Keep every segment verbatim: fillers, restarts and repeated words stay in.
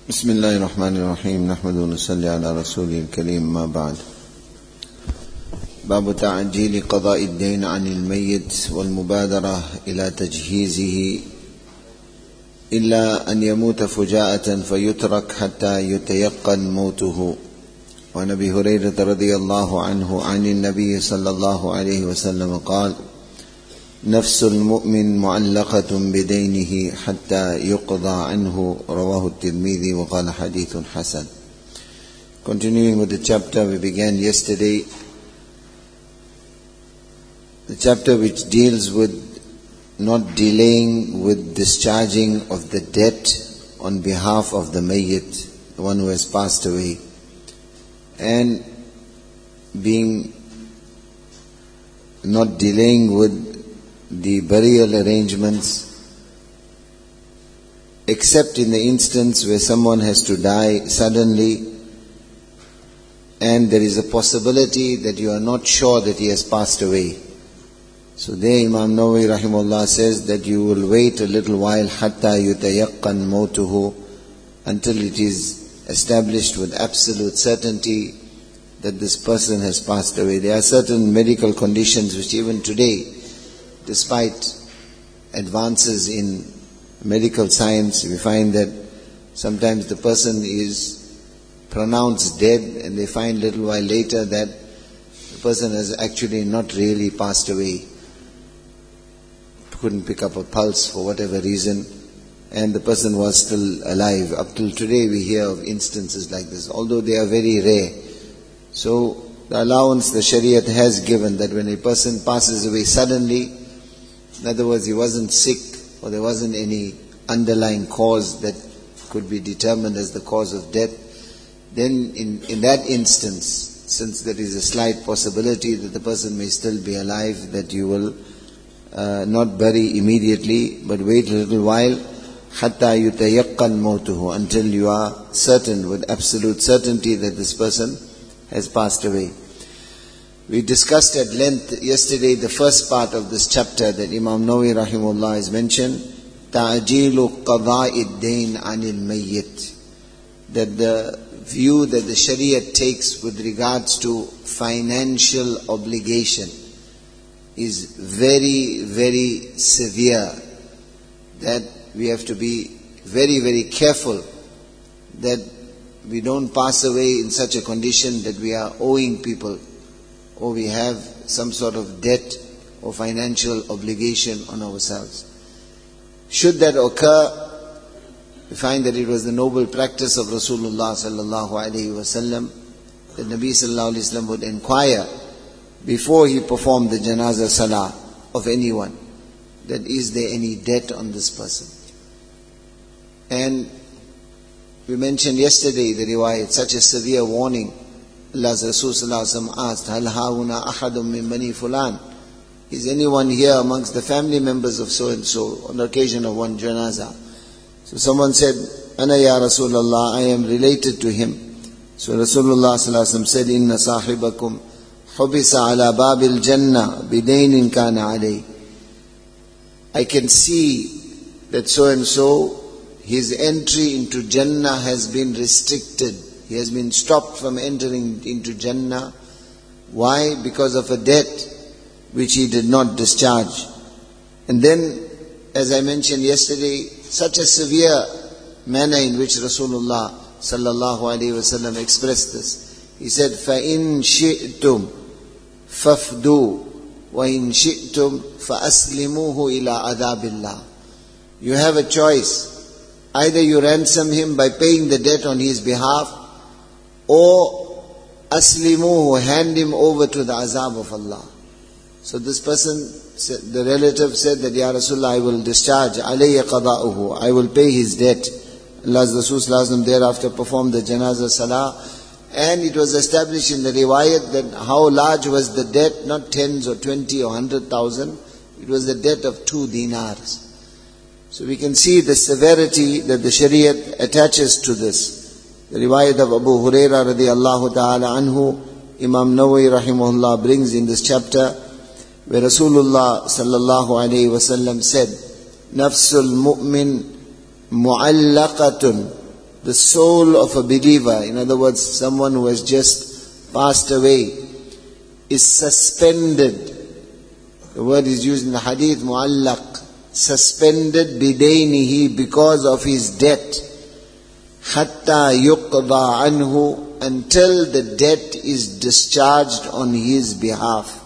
بسم الله الرحمن الرحيم نحمد ونصلي على رسوله الكريم ما بعد. باب تعجيل قضاء الدين عن الميت والمبادرة إلى تجهيزه إلا أن يموت فجاءة فيترك حتى يتيقن موته. وعن أبي هريرة رضي الله عنه عن النبي صلى الله عليه وسلم قال: نفس المؤمن معلقة بدينه حتى يقضى عنه. رواه الترمذي وقال حديث حسن. Continuing with the chapter we began yesterday, the chapter which deals with not delaying with discharging of the debt on behalf of the mayyit, the one who has passed away, and being not delaying with the burial arrangements, except in the instance where someone has to die suddenly and there is a possibility that you are not sure that he has passed away. So there Imam Nawawi rahimahullah says that you will wait a little while hatta yutayaqqan mautuhu, until it is established with absolute certainty that this person has passed away. There are certain medical conditions which even today, despite advances in medical science, we find that sometimes the person is pronounced dead and they find a little while later that the person has actually not really passed away. Couldn't pick up a pulse for whatever reason, and the person was still alive. Up till today we hear of instances like this, although they are very rare. So the allowance the Shariat has given that when a person passes away suddenly, in other words, he wasn't sick or there wasn't any underlying cause that could be determined as the cause of death, then in, in that instance, since there is a slight possibility that the person may still be alive, that you will uh, not bury immediately, but wait a little while, hatta yutayaqqan mautuhu, until you are certain, with absolute certainty, that this person has passed away. We discussed at length yesterday the first part of this chapter that Imam Nawawi rahimahullah has mentioned, ta'jilu qada'i ad-dayn 'anil mayyit, that the view that the Sharia takes with regards to financial obligation is very, very severe, that we have to be very, very careful that we don't pass away in such a condition that we are owing people, or we have some sort of debt or financial obligation on ourselves. Should that occur, we find that it was the noble practice of Rasulullah sallallahu alaihi wasallam that Nabi sallallahu alaihi wasallam would inquire before he performed the janazah salah of anyone, that is there any debt on this person. And we mentioned yesterday the riwayat, such a severe warning. Allah's Rasul sallallahu alaihi wasallam asked, Hal hauna ahadun min bani fulan? Is anyone here amongst the family members of so and so on the occasion of one janazah? So someone said, Ana ya Rasulullah, I am related to him. So Rasulullah sallallahu alaihi wasallam said, Inna sahibakum hubisa ala babil jannah bidainin kana alay. I can see that so and so, his entry into Jannah has been restricted. He has been stopped from entering into Jannah. Why? Because of a debt which he did not discharge. And then, as I mentioned yesterday, such a severe manner in which Rasulullah sallallahu alaihi wasallam expressed this. He said, فَإِن شِئْتُمْ فَافْدُوا وَإِن شِئْتُمْ فَأَسْلِمُوهُ إِلَىٰ عَذَابِ اللَّهِ. You have a choice. Either you ransom him by paying the debt on his behalf, or aslimuhu, hand him over to the azab of Allah. So this person, the relative said that, Ya Rasulullah, I will discharge, alayya qada'uhu, I will pay his debt. Allah's Rasul sallallahu alaihi wasallam thereafter performed the janazah salah, and it was established in the riwayat that how large was the debt, not tens or twenty or hundred thousand, it was the debt of two dinars. So we can see the severity that the Shariat attaches to this. The riwayat of Abu Hurairah radiyallahu ta'ala anhu, Imam Nawawi rahimahullah brings in this chapter, where Rasulullah sallallahu alayhi wasallam said, Nafsul mu'min mu'allaqatun the soul of a believer, in other words, someone who has just passed away, is suspended. The word is used in the hadith, mu'allaq, suspended bidainihi, because of his debt. Hatta yuqda anhu, until the debt is discharged on his behalf.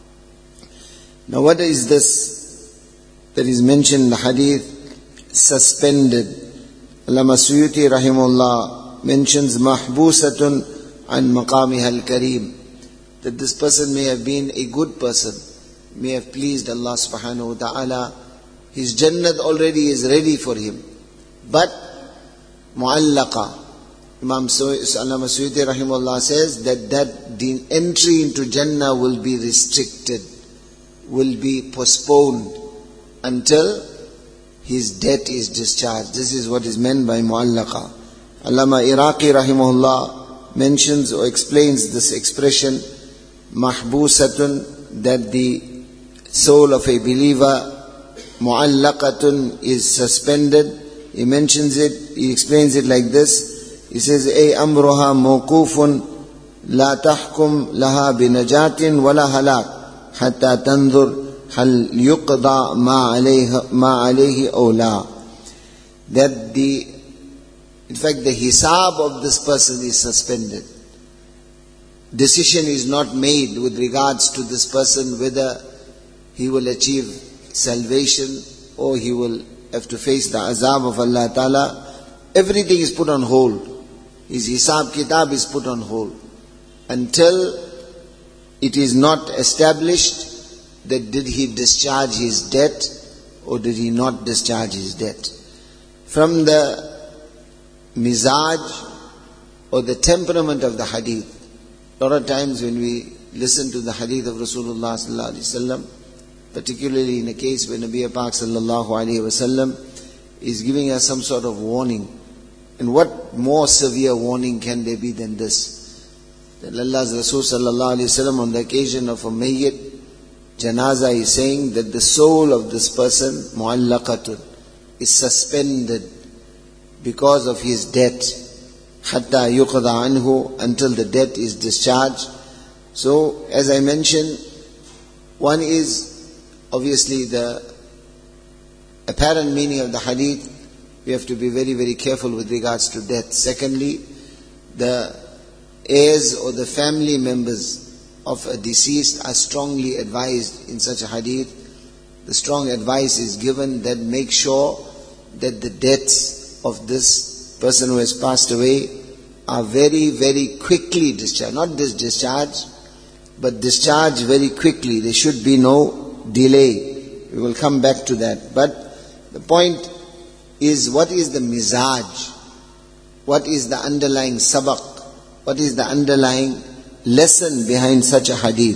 Now what is this that is mentioned in the hadith? Suspended. Allama Suyuti rahimahullah mentions mahbusatun an maqamiha al-kareem, that this person may have been a good person, may have pleased Allah subhanahu wa ta'ala. His Jannat already is ready for him. But mu'allaqa, Imam Allama Suyuti rahimahullah says that that the entry into Jannah will be restricted, will be postponed until his debt is discharged. This is what is meant by mu'allaqa. Allama Iraqi rahimahullah mentions or explains this expression, mahbusatun, that the soul of a believer, mu'allaqatun, is suspended. He mentions it, he explains it like this. He says, ay amruha mawqufun la tahkum laha binajatin wala halak hatta tanzur hal yuqda ma alayhi ma alayhi aw la. That the, in fact, the hisab of this person is suspended. Decision is not made with regards to this person whether he will achieve salvation or he will have to face the azab of Allah Ta'ala. Everything is put on hold. His hisab kitab is put on hold until it is not established that did he discharge his debt or did he not discharge his debt. From the mizaj or the temperament of the hadith, a lot of times when we listen to the hadith of Rasulullah sallallahu alaihi wasallam, particularly in a case where Nabi Pak sallallahu alaihi wasallam is giving us some sort of warning, and what more severe warning can there be than this? That Allah's Rasul sallallahu alaihi wasallam, on the occasion of a mayyit, janaza, is saying that the soul of this person, mu'allaqatun, is suspended because of his debt, hatta yuqda anhu, until the debt is discharged. So, as I mentioned, one is obviously the apparent meaning of the hadith. We have to be very, very careful with regards to death. Secondly, the heirs or the family members of a deceased are strongly advised in such a hadith. The strong advice is given that make sure that the debts of this person who has passed away are very, very quickly discharged. Not just discharged, but discharged very quickly. There should be no delay. We will come back to that. But the point is, what is the mizaj? What is the underlying sabaq? What is the underlying lesson behind such a hadith?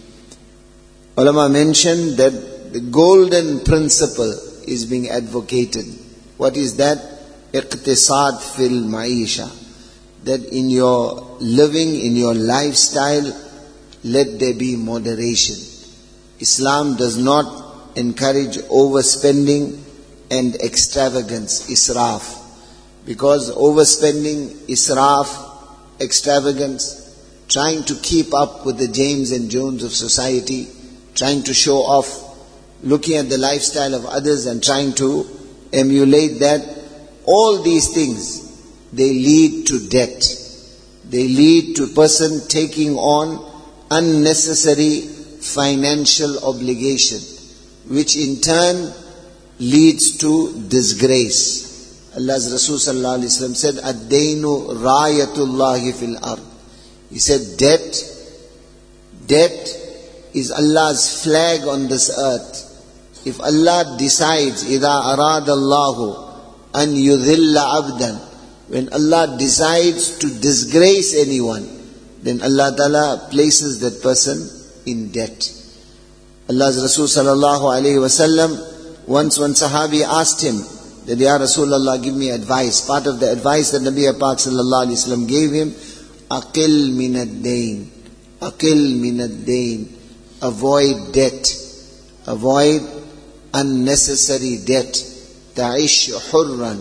Ulama mentioned that the golden principle is being advocated. What is that? Iqtisad fil ma'isha. That in your living, in your lifestyle, let there be moderation. Islam does not encourage overspending and extravagance, israf. Because overspending, israf, extravagance, trying to keep up with the James and Jones of society, trying to show off, looking at the lifestyle of others and trying to emulate that, all these things, they lead to debt. They lead to a person taking on unnecessary financial obligation, which in turn leads to disgrace. Allah's Rasul sallallahu alaihi wasallam said, "Ad-dainu rayatullahi fil ard." He said, debt, debt is Allah's flag on this earth. If Allah decides, إِذَا أَرَادَ اللَّهُ أَنْ يُذِلَّ عَبْدًا, when Allah decides to disgrace anyone, then Allah Ta'ala places that person in debt. Allah's Rasul sallallahu alayhi wasallam, once one sahabi asked him that, Ya Rasulullah, give me advice. Part of the advice that Nabi Pak sallallahu alayhi wasallam gave him, Aqil min ad-dain. Aqil min ad-dain. Avoid debt. Avoid unnecessary debt. Ta'ish hurran.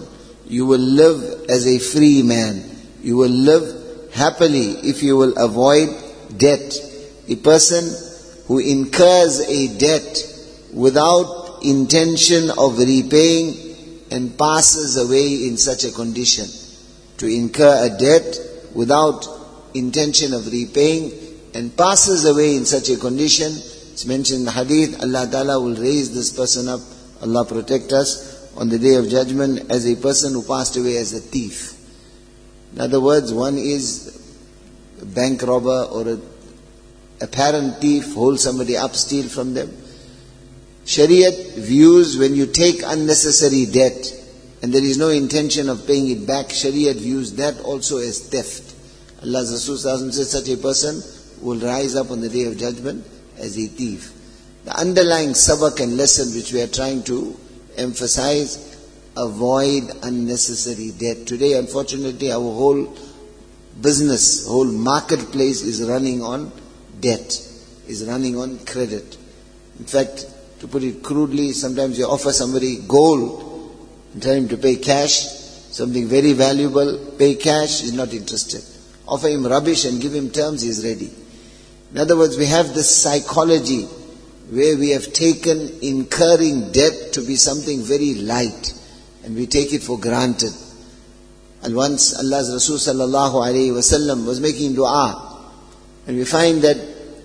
You will live as a free man. You will live happily if you will avoid debt. A person who incurs a debt without intention of repaying and passes away in such a condition. To incur a debt without intention of repaying and passes away in such a condition, it's mentioned in the hadith, Allah Ta'ala will raise this person up, Allah protect us, on the day of judgment as a person who passed away as a thief. In other words, one is a bank robber or a apparent thief, hold somebody up, steal from them. Shariat views when you take unnecessary debt and there is no intention of paying it back, Shariat views that also as theft. Allah's Rasul says such a person will rise up on the day of judgment as a thief. The underlying sabak and lesson which we are trying to emphasize, avoid unnecessary debt. Today, unfortunately, our whole business, whole marketplace is running on debt, is running on credit. In fact, to put it crudely, sometimes you offer somebody gold and tell him to pay cash, something very valuable, pay cash, he's not interested. Offer him rubbish and give him terms, he's ready. In other words, we have this psychology where we have taken incurring debt to be something very light and we take it for granted. And once Allah's Rasul sallallahu alayhi wa sallam was making dua, and we find that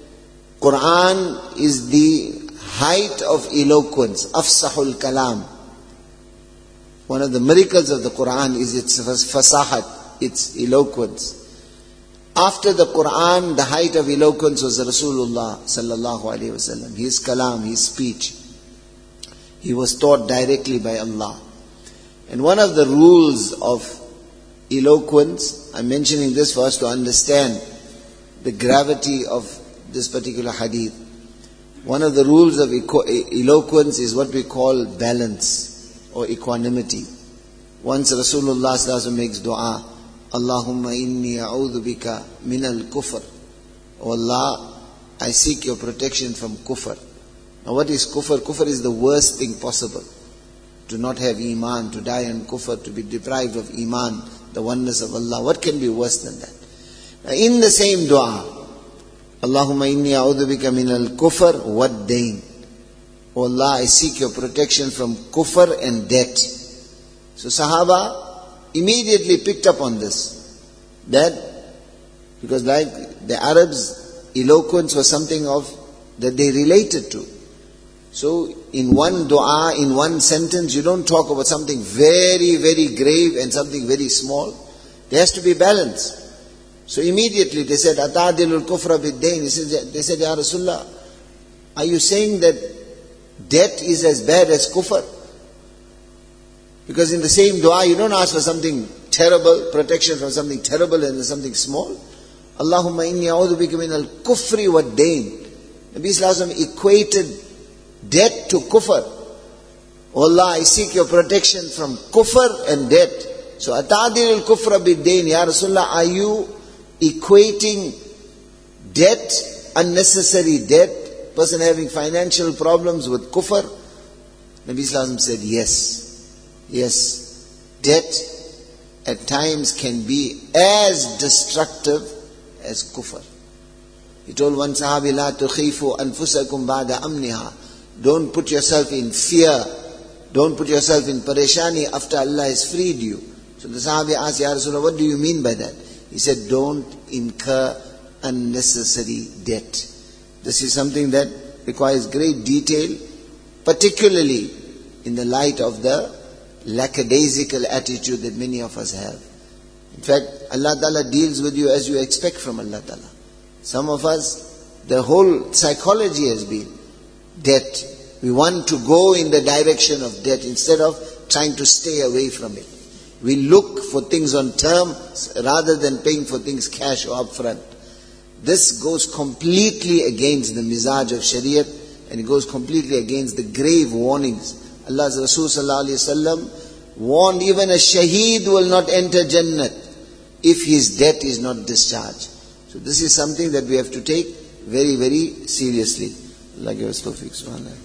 Quran is the height of eloquence, afsahul kalam. One of the miracles of the Quran is its fasahat, its eloquence. After the Quran, the height of eloquence was Rasulullah sallallahu alayhi wa sallam. His kalam, his speech. He was taught directly by Allah. And one of the rules of eloquence, I'm mentioning this for us to understand the gravity of this particular hadith. One of the rules of eloquence is what we call balance or equanimity. Once Rasulullah sallallahu alayhi wa sallam makes dua, Allahumma inni a'udhu bika min al-kufr. Oh Allah, I seek your protection from kufr. Now what is kufr? Kufr is the worst thing possible. To not have iman, to die in kufr, to be deprived of iman, the oneness of Allah. What can be worse than that? Now in the same dua, Allahumma inni a'udhu bika min al-kufr wad dain. Oh Allah, I seek your protection from kufr and debt. So Sahaba immediately picked up on this. That, because like the Arabs, eloquence was something of, that they related to. So in one dua, in one sentence, you don't talk about something very, very grave and something very small. There has to be balance. So immediately they said, Atadilul kufra bid-dain. They said, Ya Rasulullah, are you saying that debt is as bad as kufr? Because in the same dua, you don't ask for something terrible, protection from something terrible and something small. Allahumma inni a'udhu bika min al-kufri wa dain. Nabi Sallallahu Alaihi Wasallam equated debt to kufr. Oh Allah, I seek your protection from kufr and debt. So, atadil al-kufra bid-dain. Ya Rasulullah, are you equating debt, unnecessary debt, person having financial problems with kufr? Nabi Sallallahu Alaihi Wasallam said, yes. Yes, debt at times can be as destructive as kufr. He told one Sahabi, La tukhifu anfusakum ba'da amniha. Don't put yourself in fear. Don't put yourself in pareshani after Allah has freed you. So the Sahabi asked, Ya Rasulullah, what do you mean by that? He said, don't incur unnecessary debt. This is something that requires great detail, particularly in the light of the lackadaisical attitude that many of us have. In fact, Allah Ta'ala deals with you as you expect from Allah Ta'ala. Some of us, the whole psychology has been debt. We want to go in the direction of debt instead of trying to stay away from it. We look for things on term rather than paying for things cash or upfront. This goes completely against the mizaj of Shariat, and it goes completely against the grave warnings. Allah's Rasul sallallahu alayhi wasallam warned even a shaheed will not enter Jannat if his debt is not discharged. So this is something that we have to take very, very seriously. Allah give us tawfiq. Subhanallah.